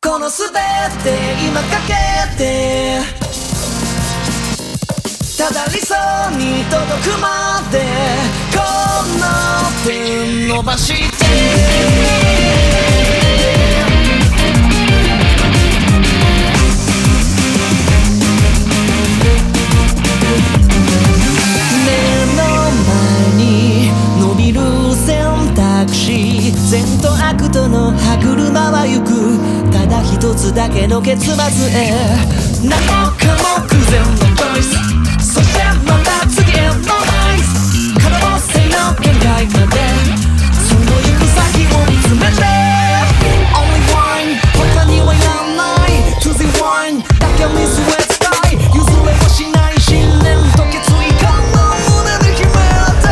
この全て今かけてただ理想に届くまでこの手伸ばして善と悪との歯車は行くただ一つだけの結末へ何もかも偶然のチョイスそしてまた次へのナイス可能性の限界までその行く先を見つめて Only wine 他にはいらない To the wine だけを見据えたい譲れはしない信念と決意感を胸に秘めて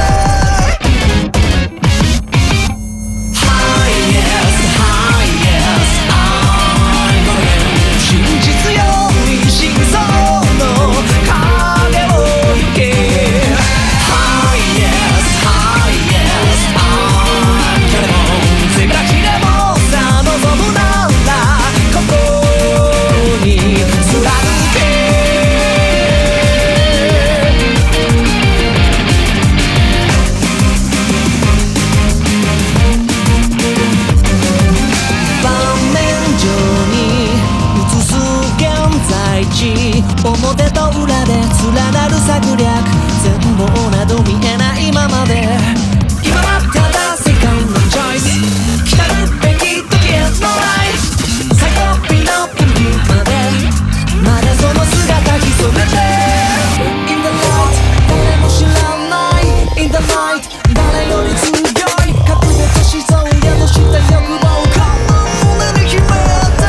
表と裏で連なる策略全貌など見えないままで今はただセカンドチョイス来たるべき時へのライフ最後尾のピンキまでまだその姿潜めて In the light 誰も知らない In the night 誰より強い隠れた思想宿した欲望この胸に秘めて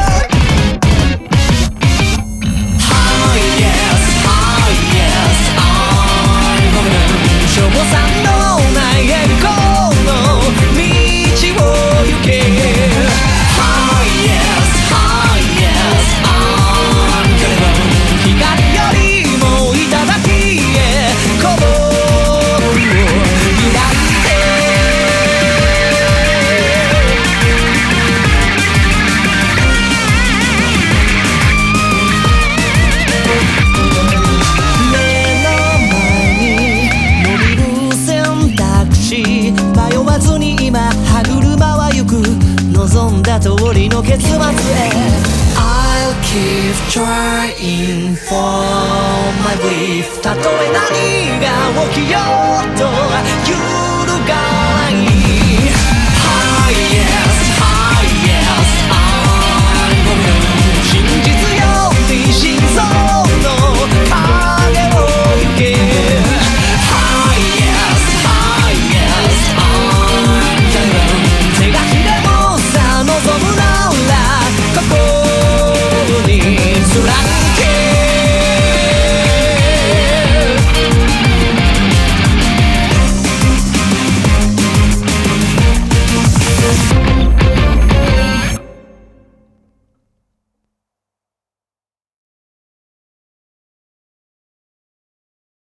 しょぼさのない栄光の道を行け High yes, high yes, I'm gonna 光よりも頂へ鼓動を開いて目の前に伸びる選択肢迷わずに今歯車は行く望んだ通りの結末へ I'll keep trying for my belief たとえ何が起きようと